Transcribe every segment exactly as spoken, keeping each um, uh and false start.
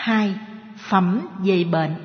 Hai, phẩm về bệnh.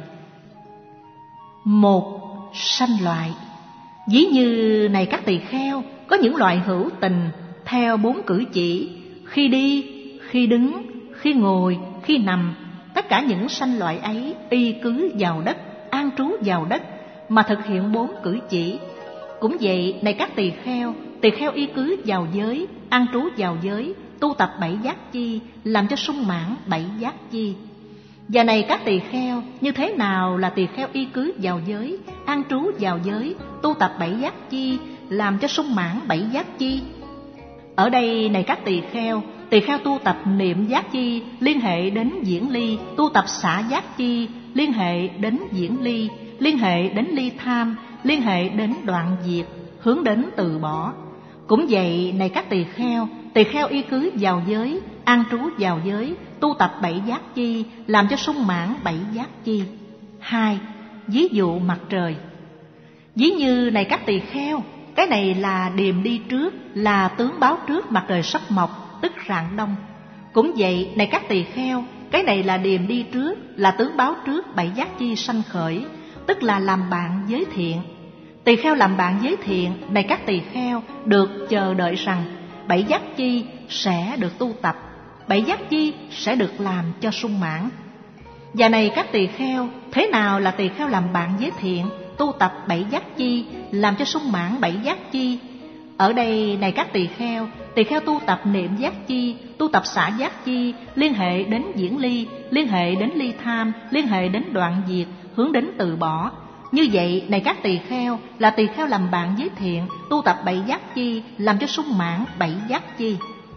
Một, sanh loại. Ví như này các tỳ kheo, có những loại hữu tình theo bốn cử chỉ: khi đi, khi đứng, khi ngồi, khi nằm. Tất cả những sanh loại ấy y cứ vào đất, an trú vào đất mà thực hiện bốn cử chỉ. Cũng vậy, này các tỳ kheo, tỳ kheo y cứ vào giới, an trú vào giới, tu tập bảy giác chi, làm cho sung mãn bảy giác chi. Và này các tỳ kheo, như thế nào là tỳ kheo y cứ vào giới, an trú vào giới, tu tập bảy giác chi, làm cho sung mãn bảy giác chi? Ở đây này các tỳ kheo, tỳ kheo tu tập niệm giác chi liên hệ đến diễn ly, tu tập xả giác chi liên hệ đến diễn ly, liên hệ đến ly tham, liên hệ đến đoạn diệt, hướng đến từ bỏ. Cũng vậy, này các tỳ kheo, tỳ kheo y cứ vào giới, an trú vào giới, tu tập bảy giác chi, làm cho sung mãn bảy giác chi. Hai, ví dụ mặt trời. Ví như này các tỳ kheo, cái này là điềm đi trước, là tướng báo trước mặt trời sắp mọc, tức rạng đông. Cũng vậy, này các tỳ kheo, cái này là điềm đi trước, là tướng báo trước bảy giác chi sanh khởi, tức là làm bạn với thiện. Tỳ kheo làm bạn với thiện, này các tỳ kheo, được chờ đợi rằng bảy giác chi sẽ được tu tập, bảy giác chi sẽ được làm cho sung mãn. Và này các tỳ kheo, thế nào là tỳ kheo làm bạn với thiện, tu tập bảy giác chi, làm cho sung mãn bảy giác chi? Ở đây này các tỳ kheo, tỳ kheo tu tập niệm giác chi, tu tập xả giác chi, liên hệ đến diễn ly, liên hệ đến ly tham, liên hệ đến đoạn diệt, hướng đến từ bỏ. Như vậy, này các tỳ kheo, là tỳ kheo làm bạn với thiện, tu tập bảy giác chi, làm cho sung mãn bảy giác chi.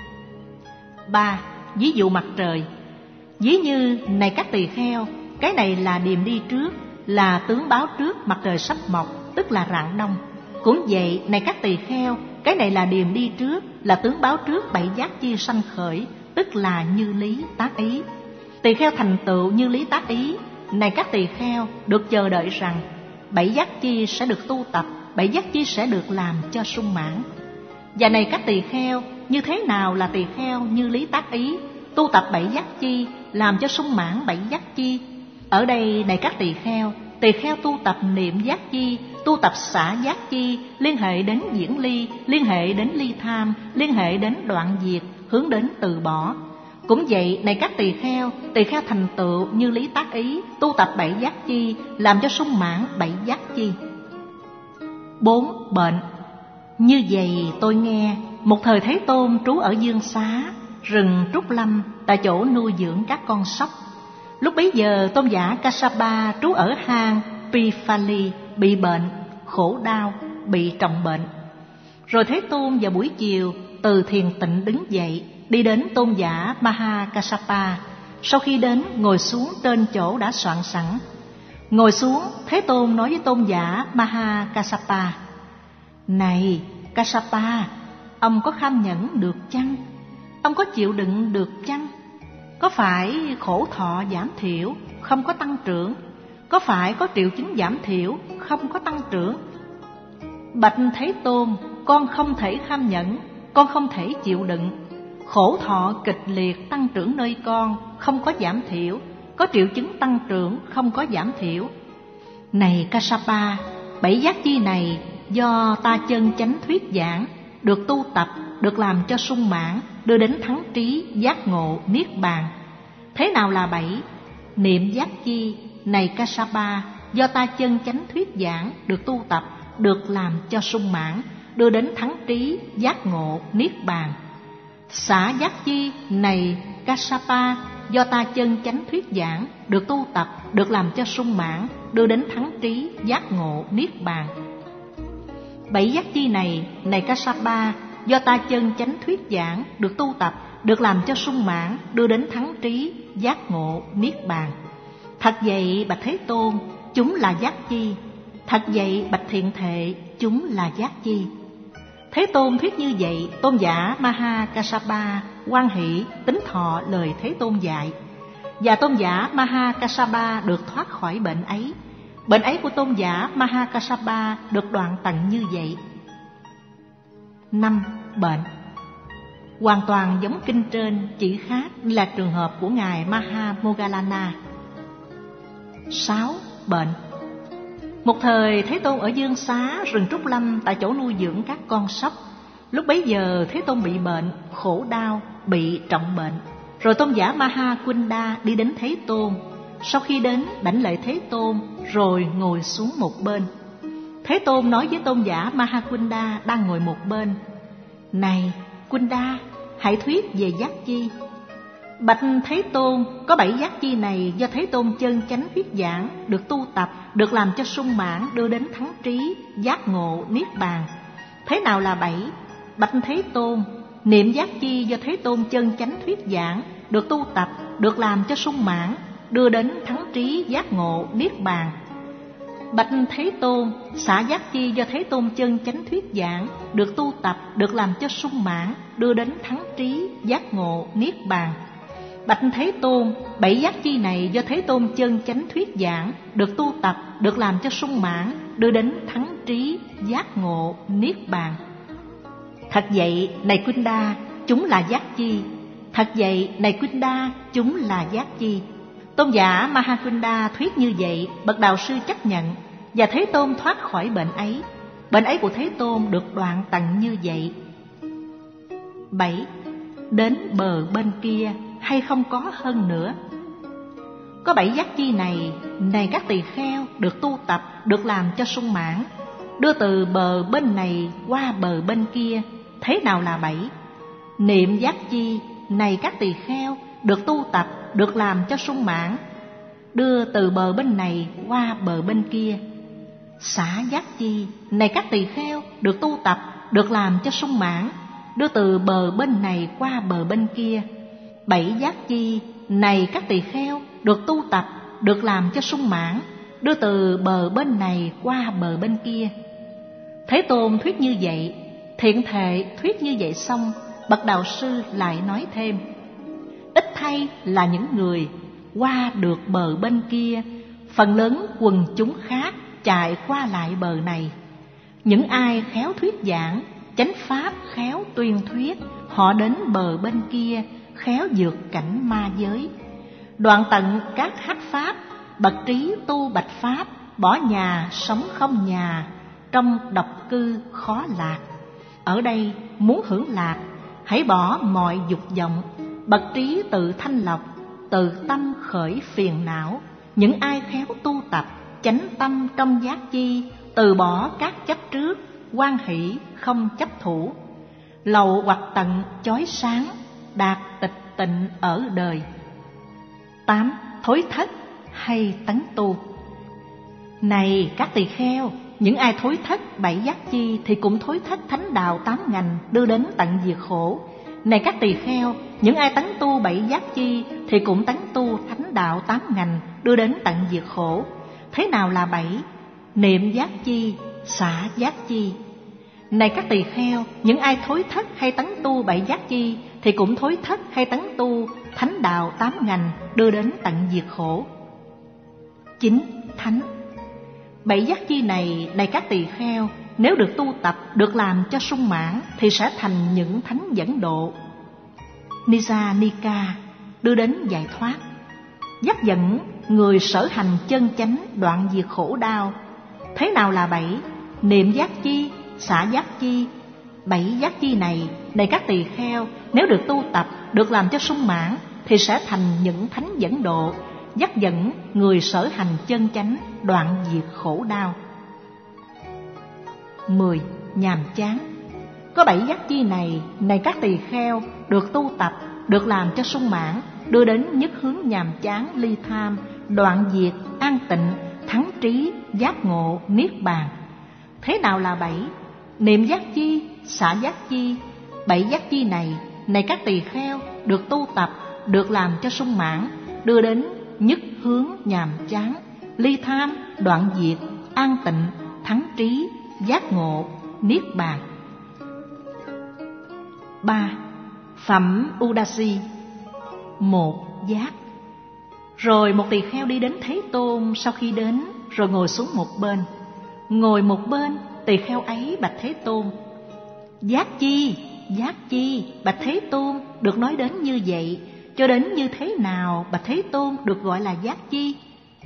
Ba, ví dụ mặt trời. Ví như này các tỳ kheo, cái này là điềm đi trước, là tướng báo trước mặt trời sắp mọc, tức là rạng đông. Cũng vậy, này các tỳ kheo, cái này là điềm đi trước, là tướng báo trước bảy giác chi sanh khởi, tức là như lý tác ý. Tỳ kheo thành tựu như lý tác ý, này các tỳ kheo, được chờ đợi rằng bảy giác chi sẽ được tu tập, bảy giác chi sẽ được làm cho sung mãn. Và này các tỳ kheo, như thế nào là tỳ kheo như lý tác ý, tu tập bảy giác chi, làm cho sung mãn bảy giác chi? Ở đây này các tỳ kheo, tỳ kheo tu tập niệm giác chi, tu tập xả giác chi, liên hệ đến diễn ly, liên hệ đến ly tham, liên hệ đến đoạn diệt, hướng đến từ bỏ. Cũng vậy, này các tỳ kheo, tỳ kheo thành tựu như lý tác ý, tu tập bảy giác chi, làm cho sung mãn bảy giác chi. Bốn, bệnh. Như vậy tôi nghe, một thời Thế Tôn trú ở Dương Xá, rừng Trúc Lâm, tại chỗ nuôi dưỡng các con sóc. Lúc bấy giờ tôn giả Kassapa trú ở hang Pipali, bị bệnh, khổ đau, bị trọng bệnh. Rồi Thế Tôn vào buổi chiều từ thiền tịnh đứng dậy, đi đến tôn giả Maha Kassapa. Sau khi đến, ngồi xuống trên chỗ đã soạn sẵn. Ngồi xuống, Thế Tôn nói với tôn giả Maha Kassapa: Này Kassapa, ông có kham nhẫn được chăng? Ông có chịu đựng được chăng? Có phải khổ thọ giảm thiểu, không có tăng trưởng? Có phải có triệu chứng giảm thiểu, không có tăng trưởng? Bạch Thế Tôn, con không thể kham nhẫn, con không thể chịu đựng. Khổ thọ kịch liệt tăng trưởng nơi con, không có giảm thiểu. Có triệu chứng tăng trưởng, không có giảm thiểu. Này Kassapa, bảy giác chi này do ta chân chánh thuyết giảng, được tu tập, được làm cho sung mãn, đưa đến thắng trí, giác ngộ, niết bàn. Thế nào là bảy? Niệm giác chi, này Kassapa, do ta chân chánh thuyết giảng, được tu tập, được làm cho sung mãn, đưa đến thắng trí, giác ngộ, niết bàn. Xả giác chi, này Kassapa, do ta chân chánh thuyết giảng, được tu tập, được làm cho sung mãn, đưa đến thắng trí, giác ngộ, niết bàn. Bảy giác chi này, này Kassapa, do ta chân chánh thuyết giảng, được tu tập, được làm cho sung mãn, đưa đến thắng trí, giác ngộ, niết bàn. Thật vậy bạch Thế Tôn, chúng là giác chi? Thật vậy bạch Thiện Thệ, chúng là giác chi? Thế Tôn thuyết như vậy, tôn giả Maha Kassapa hoan hỷ tín thọ lời Thế Tôn dạy. Và tôn giả Maha Kassapa được thoát khỏi bệnh ấy. Bệnh ấy của tôn giả Maha Kassapa được đoạn tận như vậy. Năm, bệnh. hoàn toàn giống kinh trên, chỉ khác là trường hợp của Ngài Maha Moggallana. Sáu. Bệnh. Một thời Thế Tôn ở Dương Xá, rừng Trúc Lâm, tại chỗ nuôi dưỡng các con sóc. Lúc bấy giờ Thế Tôn bị bệnh, khổ đau, bị trọng bệnh. Rồi tôn giả Maha Kunda đi đến Thế Tôn. Sau khi đến, đảnh lễ Thế Tôn, rồi ngồi xuống một bên. Thế Tôn nói với tôn giả Maha Kunda đang ngồi một bên: Này Kunda, hãy thuyết về giác chi. Bạch Thế Tôn, có bảy giác chi này do Thế Tôn chân chánh thuyết giảng, được tu tập, được làm cho sung mãn, đưa đến thắng trí, giác ngộ, niết bàn. Thế nào là bảy? Bạch Thế Tôn, niệm giác chi do Thế Tôn chân chánh thuyết giảng, được tu tập, được làm cho sung mãn, đưa đến thắng trí, giác ngộ, niết bàn. Bạch Thế Tôn, xả giác chi do Thế Tôn chân chánh thuyết giảng, được tu tập, được làm cho sung mãn, đưa đến thắng trí, giác ngộ, niết bàn. Bạch Thế Tôn, bảy giác chi này do Thế Tôn chân chánh thuyết giảng, được tu tập, được làm cho sung mãn, đưa đến thắng trí, giác ngộ, niết bàn. Thật vậy, này Kunda, chúng là giác chi. Thật vậy, này Kunda, chúng là giác chi. Tôn giả Mahakunda thuyết như vậy, bậc đạo sư chấp nhận, và Thế Tôn thoát khỏi bệnh ấy. Bệnh ấy của Thế Tôn được đoạn tận như vậy. Bảy. Đến bờ bên kia hay không có hơn nữa. Có bảy giác chi này, này các tỳ kheo, được tu tập, được làm cho sung mãn, đưa từ bờ bên này qua bờ bên kia. Thế nào là bảy? Niệm giác chi, này các tỳ kheo, được tu tập, được làm cho sung mãn, đưa từ bờ bên này qua bờ bên kia. Xả giác chi, này các tỳ kheo, được tu tập, được làm cho sung mãn, đưa từ bờ bên này qua bờ bên kia. Bảy giác chi, này các tỳ kheo, được tu tập, được làm cho sung mãn, đưa từ bờ bên này qua bờ bên kia. Thế Tôn thuyết như vậy, thiện thệ thuyết như vậy xong, bậc đạo sư lại nói thêm: ít thay là những người qua được bờ bên kia, phần lớn quần chúng khác chạy qua lại bờ này. Những ai khéo thuyết giảng, chánh pháp khéo tuyên thuyết, họ đến bờ bên kia, khéo vượt cảnh ma giới, đoạn tận các hắc pháp, bậc trí tu bạch pháp, bỏ nhà sống không nhà, trong độc cư khó lạc. Ở đây muốn hưởng lạc, hãy bỏ mọi dục vọng, bậc trí tự thanh lọc, từ tâm khởi phiền não. Những ai khéo tu tập, chánh tâm trong giác chi, từ bỏ các chấp trước, hoan hỷ không chấp thủ, lậu hoặc tận chói sáng, đạt tịch tịnh ở đời. Tám. Thối thất hay tấn tu. Này các tỳ kheo, những ai thối thất bảy giác chi thì cũng thối thất thánh đạo tám ngành, đưa đến tận diệt khổ. Này các tỳ kheo, những ai tấn tu bảy giác chi thì cũng tấn tu thánh đạo tám ngành, đưa đến tận diệt khổ. Thế nào là bảy? Niệm giác chi, xả giác chi. Này các tỳ kheo, những ai thối thất hay tấn tu bảy giác chi thì cũng thối thất hay tấn tu thánh đạo tám ngành, đưa đến tận diệt khổ. Chín. Thánh. Bảy giác chi này, này các tỳ kheo, nếu được tu tập, được làm cho sung mãn thì sẽ thành những thánh dẫn độ. Nisa Nika, đưa đến giải thoát, dắt dẫn người sở hành chân chánh, đoạn diệt khổ đau. Thế nào là bảy? Niệm giác chi, xả giác chi. Bảy giác chi này, này các tỳ kheo, nếu được tu tập, được làm cho sung mãn thì sẽ thành những thánh dẫn độ, dắt dẫn người sở hành chân chánh, đoạn diệt khổ đau. Mười. Nhàm chán. Có bảy giác chi này, này các tỳ kheo, được tu tập, được làm cho sung mãn, đưa đến nhất hướng nhàm chán, ly tham, đoạn diệt, an tịnh, thắng trí, giác ngộ, niết bàn. Thế nào là bảy? Niệm giác chi, xả giác chi. Bảy giác chi này, này các tỳ kheo, được tu tập, được làm cho sung mãn, đưa đến nhất hướng nhàm chán, ly tham, đoạn diệt, an tịnh, thắng trí, giác ngộ, niết bàn. Ba. Phẩm Udasi. Một giác. Rồi một tỳ kheo đi đến Thế Tôn. Sau khi đến, rồi ngồi xuống một bên. Ngồi một bên, tỳ kheo ấy bạch Thế Tôn: giác chi, giác chi, bạch Thế Tôn, được nói đến như vậy. Cho đến như thế nào, bạch Thế Tôn, được gọi là giác chi?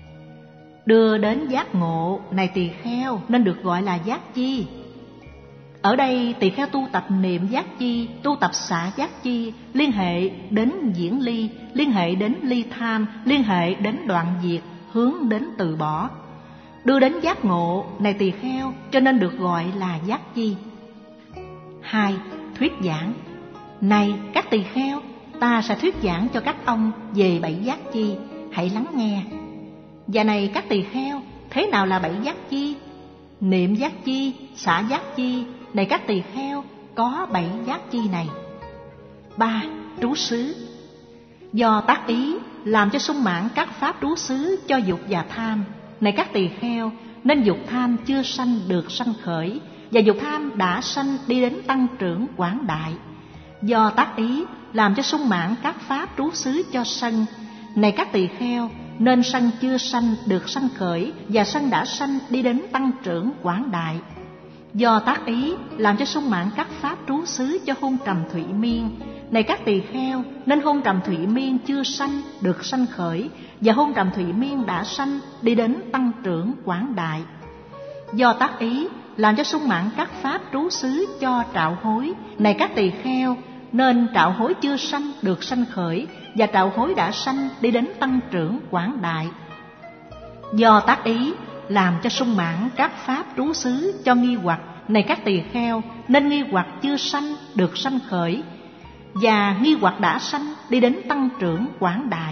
Đưa đến giác ngộ, này tỳ kheo, nên được gọi là giác chi. Ở đây tỳ kheo tu tập niệm giác chi, tu tập xả giác chi, liên hệ đến diễn ly, liên hệ đến ly tham, liên hệ đến đoạn diệt, hướng đến từ bỏ. Đưa đến giác ngộ, này tỳ kheo, cho nên được gọi là giác chi. Hai. Thuyết giảng. Này các tỳ kheo, ta sẽ thuyết giảng cho các ông về bảy giác chi, hãy lắng nghe. Và này các tỳ kheo, thế nào là bảy giác chi? Niệm giác chi, xả giác chi, này các tỳ kheo, có bảy giác chi này. Ba. Trú xứ. Do tác ý làm cho sung mãn các pháp trú xứ cho dục và tham, này các tỳ kheo, nên dục tham chưa sanh được sanh khởi, và dục tham đã sanh đi đến tăng trưởng quảng đại. Do tác ý làm cho sung mãn các pháp trú xứ cho sân, này các tỳ kheo, nên sân chưa sanh được sanh khởi, và sân đã sanh đi đến tăng trưởng quảng đại. Do tác ý làm cho sung mãn các pháp trú xứ cho hôn trầm thụy miên, này các tỳ kheo, nên hôn trầm thụy miên chưa sanh được sanh khởi, và hôn trầm thụy miên đã sanh đi đến tăng trưởng quảng đại. Do tác ý làm cho sung mãn các pháp trú xứ cho trạo hối, này các tỳ kheo, nên trạo hối chưa sanh được sanh khởi, và trạo hối đã sanh đi đến tăng trưởng quảng đại. Do tác ý làm cho sung mãn các pháp trú xứ cho nghi hoặc, này các tỳ kheo, nên nghi hoặc chưa sanh được sanh khởi, và nghi hoặc đã sanh đi đến tăng trưởng quảng đại.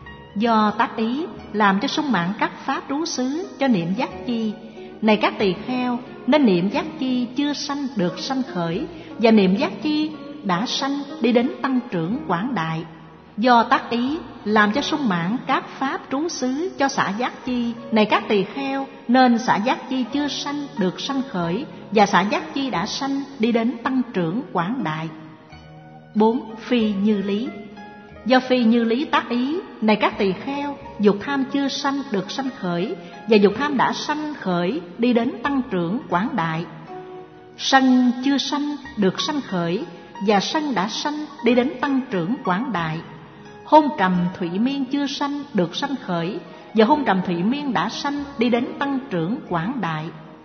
Do tác ý làm cho sung mãn các pháp trú xứ cho niệm giác chi, này các tỳ kheo, nên niệm giác chi chưa sanh được sanh khởi, và niệm giác chi đã sanh đi đến tăng trưởng quảng đại. Do tác ý làm cho sung mãn các pháp trú xứ cho xả giác chi, này các tỳ kheo, nên xả giác chi chưa sanh được sanh khởi, và xả giác chi đã sanh đi đến tăng trưởng quảng đại. Bốn. Phi như lý. Do phi như lý tác ý, này các tỳ kheo, dục tham chưa sanh được sanh khởi, và dục tham đã sanh khởi đi đến tăng trưởng quảng đại. Sân chưa sanh được sanh khởi, và sân đã sanh đi đến tăng trưởng quảng đại. Hôn trầm thụy miên chưa sanh được sanh khởi, và hôn trầm thụy miên đã sanh đi đến tăng trưởng quảng đại.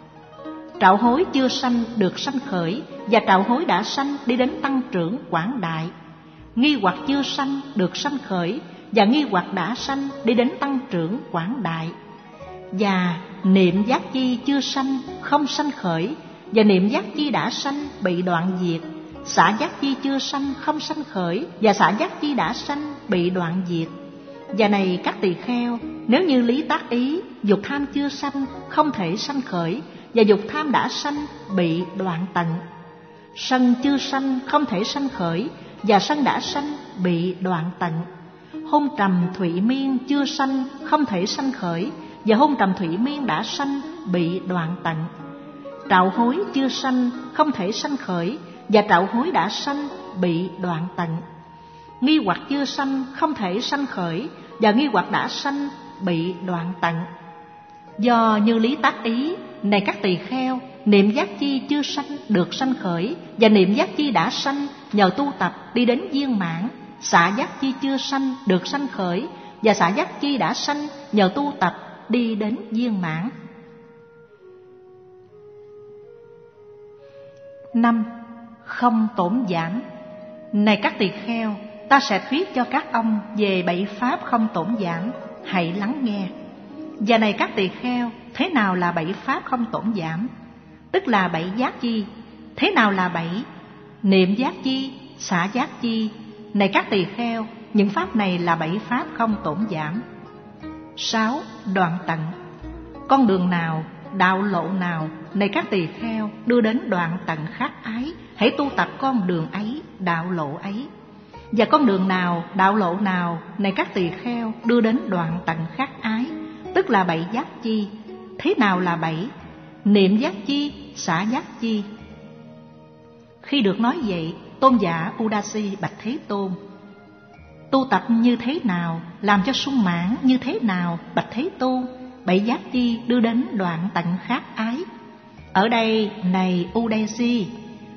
Trạo hối chưa sanh được sanh khởi, và trạo hối đã sanh đi đến tăng trưởng quảng đại. Nghi hoặc chưa sanh được sanh khởi, và nghi hoặc đã sanh đi đến tăng trưởng quảng đại. Và niệm giác chi chưa sanh không sanh khởi, và niệm giác chi đã sanh bị đoạn diệt. Xả giác chi chưa sanh không sanh khởi, và xả giác chi đã sanh bị đoạn diệt. Và này các tỳ kheo, nếu như lý tác ý, dục tham chưa sanh không thể sanh khởi, và dục tham đã sanh bị đoạn tận. Sân chưa sanh không thể sanh khởi, và sân đã sanh bị đoạn tận. Hôn trầm thụy miên chưa sanh không thể sanh khởi, và hôn trầm thụy miên đã sanh bị đoạn tận. Trạo hối chưa sanh không thể sanh khởi, và trạo hối đã sanh bị đoạn tận. Nghi hoặc chưa sanh không thể sanh khởi, và nghi hoặc đã sanh bị đoạn tận. Do như lý tác ý, này các tỳ kheo, niệm giác chi chưa sanh được sanh khởi, và niệm giác chi đã sanh nhờ tu tập đi đến viên mãn. Xả giác chi chưa sanh được sanh khởi, và xả giác chi đã sanh nhờ tu tập đi đến viên mãn. Năm. Không tổn giảm. Này các tỳ kheo, ta sẽ thuyết cho các ông về bảy pháp không tổn giảm, hãy lắng nghe. Và này các tỳ kheo, thế nào là bảy pháp không tổn giảm? Tức là bảy giác chi. Thế nào là bảy? Niệm giác chi, xả giác chi. Này các tỳ kheo, những pháp này là bảy pháp không tổn giảm. Sáu. Đoạn tận. Con đường nào, đạo lộ nào, này các tỳ kheo, đưa đến đoạn tận khát ái, hãy tu tập con đường ấy, đạo lộ ấy. Và con đường nào, đạo lộ nào, này các tỳ kheo, đưa đến đoạn tận khát ái, tức là bảy giác chi. Thế nào là bảy? Niệm giác chi, xả giác chi. Khi được nói vậy, tôn giả Udasi bạch Thế Tôn: tu tập như thế nào, làm cho sung mãn như thế nào, bạch Thế Tôn? Bảy giác chi đưa đến đoạn tận khát ái. Ở đây, này Udasi,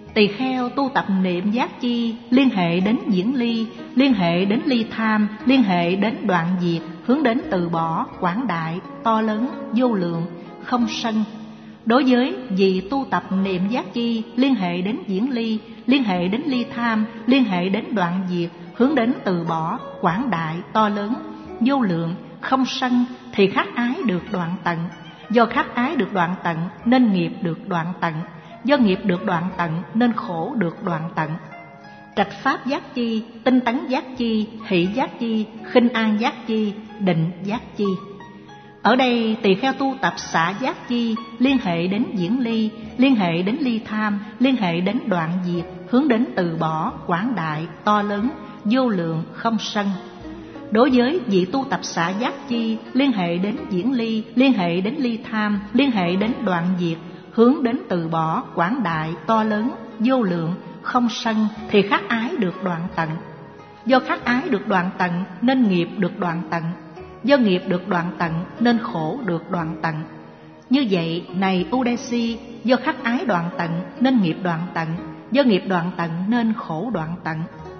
tỳ kheo tu tập niệm giác chi, liên hệ đến diễn ly, liên hệ đến ly tham, liên hệ đến đoạn diệt, hướng đến từ bỏ, quảng đại, to lớn, vô lượng, không sân. Đối với vị tu tập niệm giác chi, liên hệ đến diễn ly, liên hệ đến ly tham, liên hệ đến đoạn diệt, hướng đến từ bỏ, quảng đại, to lớn, vô lượng, không sân, thì khắc ái được đoạn tận. Do khắc ái được đoạn tận nên nghiệp được đoạn tận. Do nghiệp được đoạn tận nên khổ được đoạn tận. Trạch pháp giác chi, tinh tấn giác chi, hỷ giác chi, khinh an giác chi, định giác chi. Ở đây tỳ kheo tu tập xả giác chi, liên hệ đến diễn ly, liên hệ đến ly tham, liên hệ đến đoạn diệt, hướng đến từ bỏ, quảng đại, to lớn, vô lượng, không sân. Đối với vị tu tập xả giác chi, liên hệ đến diễn ly, liên hệ đến ly tham, liên hệ đến đoạn diệt, hướng đến từ bỏ, quảng đại, to lớn, vô lượng, không sân, thì khắc ái được đoạn tận. Do khắc ái được đoạn tận nên nghiệp được đoạn tận. Do nghiệp được đoạn tận nên khổ được đoạn tận. Như vậy, này Udasi, do khắc ái đoạn tận nên nghiệp đoạn tận. Do nghiệp đoạn tận nên khổ đoạn tận.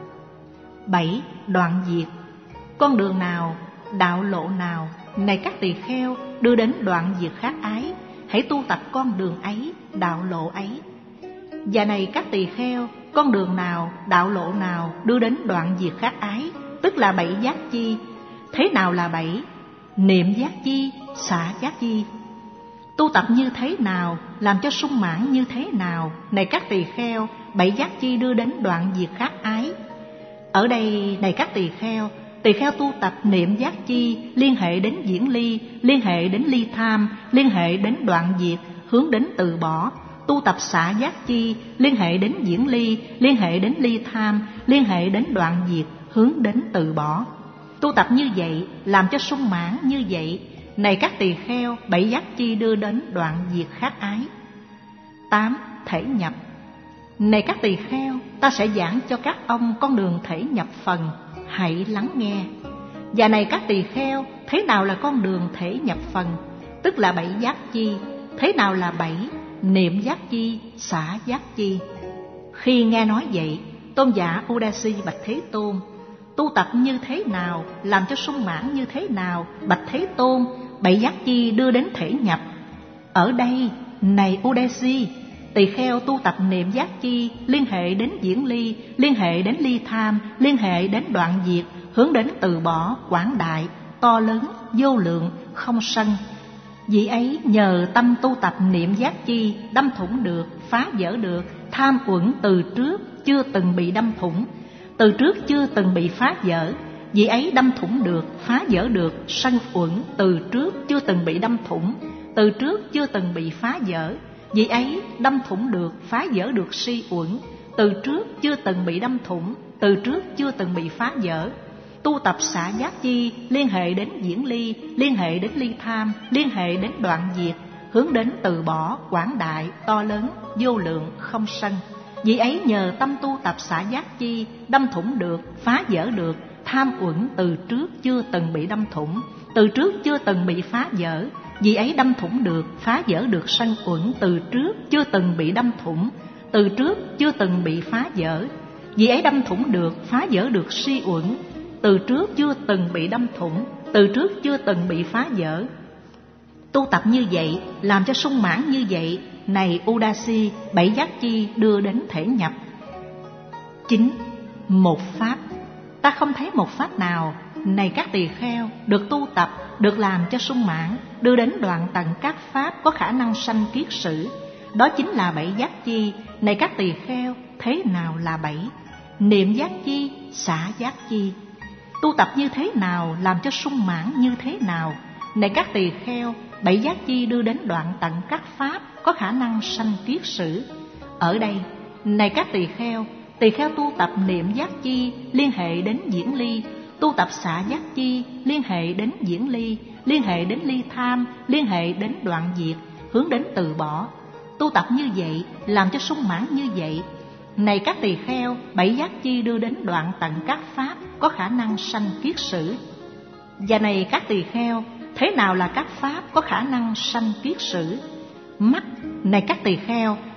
Bảy. Đoạn diệt. Con đường nào, đạo lộ nào, này các tỳ kheo, đưa đến đoạn diệt khắc ái, hãy tu tập con đường ấy, đạo lộ ấy. Và này các tỳ kheo, con đường nào, đạo lộ nào đưa đến đoạn diệt khắc ái, tức là bảy giác chi. Thế nào là bảy? Niệm giác chi, xả giác chi. Tu tập như thế nào, làm cho sung mãn như thế nào, này các tỳ kheo, bảy giác chi đưa đến đoạn diệt khắc ái. Ở đây, này các tỳ kheo, tỳ kheo tu tập niệm giác chi, liên hệ đến diễn ly, liên hệ đến ly tham, liên hệ đến đoạn diệt, hướng đến từ bỏ. Tu tập xả giác chi, liên hệ đến diễn ly, liên hệ đến ly tham, liên hệ đến đoạn diệt, hướng đến từ bỏ. Tu tập như vậy, làm cho sung mãn như vậy, này các tỳ kheo, bảy giác chi đưa đến đoạn diệt khắc ái. Tám. Thể nhập. Này các tỳ kheo, ta sẽ giảng cho các ông con đường thể nhập phần, hãy lắng nghe. Và này các tỳ kheo, thế nào là con đường thể nhập phần, tức là bảy giác chi. Thế nào là bảy? Niệm giác chi, xả giác chi. Khi nghe nói vậy, tôn giả Udasi bạch Thế Tôn: tu tập như thế nào, làm cho sung mãn như thế nào, bạch Thế Tôn? Bảy giác chi đưa đến thể nhập. Ở đây, này Udasi, tỳ kheo tu tập niệm giác chi, liên hệ đến diễn ly, liên hệ đến ly tham, liên hệ đến đoạn diệt, hướng đến từ bỏ, quảng đại, to lớn, vô lượng, không sân. Vị ấy nhờ tâm tu tập niệm giác chi, đâm thủng được, phá vỡ được tham uẩn từ trước chưa từng bị đâm thủng, từ trước chưa từng bị phá vỡ. Vị ấy đâm thủng được, phá vỡ được sân uẩn từ trước chưa từng bị đâm thủng, từ trước chưa từng bị phá vỡ. Vị ấy đâm thủng được, phá vỡ được si uẩn, từ trước chưa từng bị đâm thủng, từ trước chưa từng bị phá vỡ. Tu tập xả giác chi, liên hệ đến diễn ly, liên hệ đến ly tham, liên hệ đến đoạn diệt, hướng đến từ bỏ, quảng đại, to lớn, vô lượng, không sân. Vị ấy nhờ tâm tu tập xả giác chi, đâm thủng được, phá vỡ được tham uẩn từ trước chưa từng bị đâm thủng, từ trước chưa từng bị phá vỡ. Vị ấy đâm thủng được, phá vỡ được sân uẩn từ trước chưa từng bị đâm thủng, từ trước chưa từng bị phá vỡ. Vị ấy đâm thủng được, phá vỡ được si uẩn, từ trước chưa từng bị đâm thủng, từ trước chưa từng bị phá vỡ. Tu tập như vậy, làm cho sung mãn như vậy, này Udasi, bảy giác chi đưa đến thể nhập. Chín. Một pháp. Ta không thấy một pháp nào, này các tỳ kheo, được tu tập, được làm cho sung mãn, đưa đến đoạn tận các pháp có khả năng sanh kiết sử. Đó chính là bảy giác chi, này các tỳ kheo. Thế nào là bảy? Niệm giác chi, xả giác chi. Tu tập như thế nào, làm cho sung mãn như thế nào, này các tỳ kheo, bảy giác chi đưa đến đoạn tận các pháp có khả năng sanh kiết sử. Ở đây, này các tỳ kheo, tỳ kheo tu tập niệm giác chi, liên hệ đến diễn ly, tu tập xả giác chi, liên hệ đến diễn ly, liên hệ đến ly tham, liên hệ đến đoạn diệt, hướng đến từ bỏ. Tu tập như vậy, làm cho sung mãn như vậy, này các tỳ kheo, bảy giác chi đưa đến đoạn tận các pháp có khả năng sanh kiết sử. Và này các tỳ kheo, thế nào là các pháp có khả năng sanh kiết sử? Mắt. Này các tỳ kheo,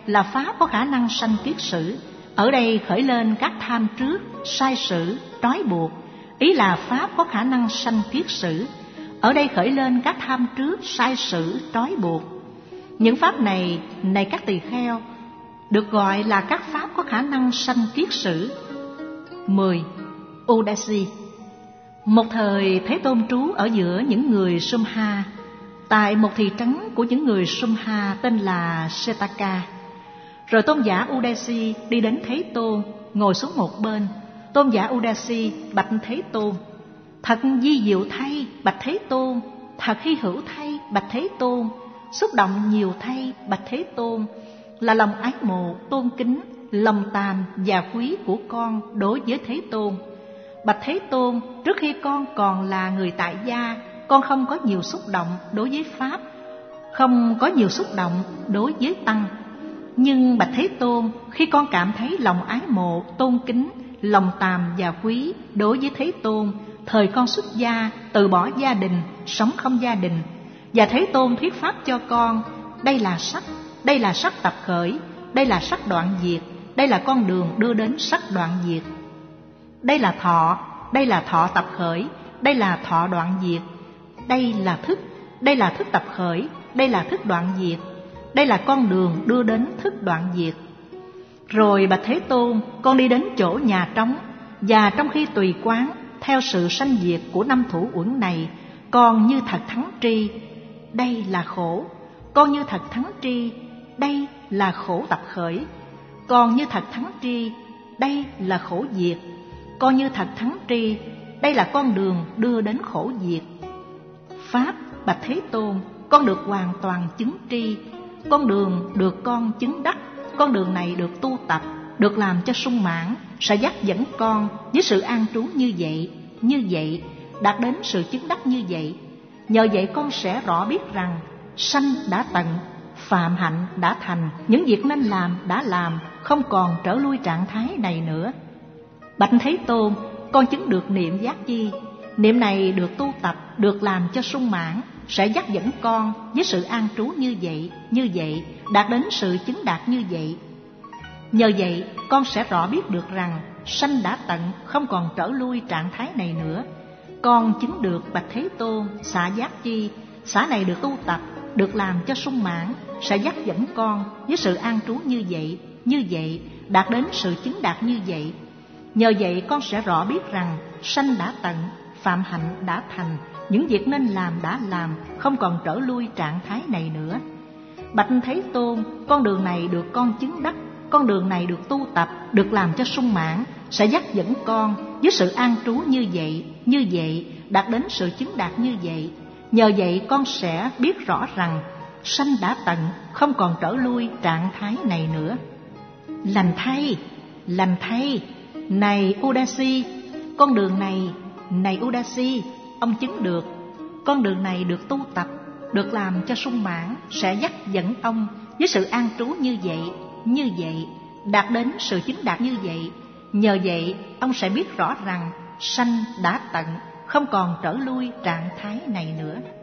là pháp có khả năng sanh kiết sử. Ở đây khởi lên các tham trước, sai sử, trói buộc. Ý là pháp có khả năng sanh kiết sử. Ở đây khởi lên các tham trước, sai sử, trói buộc. Những pháp này, này các tỳ kheo, được gọi là các pháp có khả năng sanh kiết sử. Mười. Udasi. Một thời Thế Tôn trú ở giữa những người Sumha, tại một thị trấn của những người Sumha tên là Setaka. Rồi tôn giả Udasi đi đến Thế Tôn, ngồi xuống một bên. Tôn giả Udasi bạch Thế Tôn: thật vi diệu thay, bạch Thế Tôn. Thật hy hữu thay, bạch Thế Tôn. Xúc động nhiều thay, bạch Thế Tôn. Là lòng ái mộ, tôn kính, lòng tàm và quý của con đối với Thế Tôn. Bạch Thế Tôn, trước khi con còn là người tại gia, con không có nhiều xúc động đối với pháp, không có nhiều xúc động đối với tăng. Nhưng bạch Thế Tôn, khi con cảm thấy lòng ái mộ, tôn kính, lòng tàm và quý đối với Thế Tôn, thời con xuất gia, từ bỏ gia đình, sống không gia đình, và Thế Tôn thuyết pháp cho con: đây là sắc, đây là sắc tập khởi, đây là sắc đoạn diệt, đây là con đường đưa đến sắc đoạn diệt. Đây là thọ, đây là thọ tập khởi, đây là thọ đoạn diệt. Đây là thức, đây là thức tập khởi, đây là thức đoạn diệt. Đây là con đường đưa đến thức đoạn diệt. Rồi bạch Thế Tôn, con đi đến chỗ nhà trống, và trong khi tùy quán theo sự sanh diệt của năm thủ uẩn này, con như thật thắng tri, đây là khổ. Con như thật thắng tri, đây là khổ tập khởi. Con như thật thắng tri, đây là khổ diệt. Con như thật thắng tri, đây là con đường đưa đến khổ diệt. Pháp bạch Thế Tôn, con được hoàn toàn chứng tri. Con đường được con chứng đắc, con đường này được tu tập, được làm cho sung mãn, sẽ dắt dẫn con với sự an trú như vậy, như vậy, đạt đến sự chứng đắc như vậy. Nhờ vậy con sẽ rõ biết rằng sanh đã tận, phạm hạnh đã thành, những việc nên làm đã làm, không còn trở lui trạng thái này nữa. Bạch Thế Tôn, con chứng được niệm giác chi. Niệm này được tu tập, được làm cho sung mãn, sẽ dắt dẫn con với sự an trú như vậy, như vậy, đạt đến sự chứng đạt như vậy. Nhờ vậy, con sẽ rõ biết được rằng sanh đã tận, không còn trở lui trạng thái này nữa. Con chứng được bạch Thế Tôn xả giác chi. Xả này được tu tập, được làm cho sung mãn, sẽ dắt dẫn con với sự an trú như vậy, như vậy, đạt đến sự chứng đạt như vậy. Nhờ vậy con sẽ rõ biết rằng sanh đã tận, phạm hạnh đã thành, những việc nên làm đã làm, không còn trở lui trạng thái này nữa. Bạch Thế Tôn, con đường này được con chứng đắc, con đường này được tu tập, được làm cho sung mãn, sẽ dắt dẫn con với sự an trú như vậy, như vậy, đạt đến sự chứng đạt như vậy. Nhờ vậy con sẽ biết rõ rằng sanh đã tận, không còn trở lui trạng thái này nữa. Lành thay, lành thay, này Udasi, con đường này, này Udasi, ông chứng được. Con đường này được tu tập, được làm cho sung mãn, sẽ dắt dẫn ông với sự an trú như vậy, như vậy, đạt đến sự chứng đạt như vậy. Nhờ vậy ông sẽ biết rõ rằng sanh đã tận, không còn trở lui trạng thái này nữa.